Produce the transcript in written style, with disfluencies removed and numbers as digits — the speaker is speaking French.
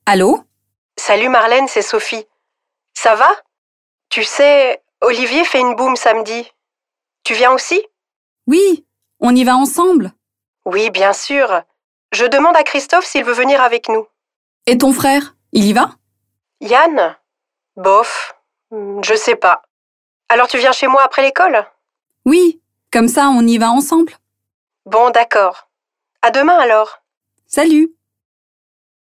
Allô? Salut Marlène, c'est Sophie. Ça va? Tu sais, Olivier fait une boum samedi. Tu viens aussi? Oui, on y va ensemble. Oui, bien sûr. Je demande à Christophe s'il veut venir avec nous. Et ton frère, il y va? Yann? Bof, je sais pas. Alors tu viens chez moi après l'école? Oui, comme ça on y va ensemble. Bon, d'accord. À demain alors. Salut!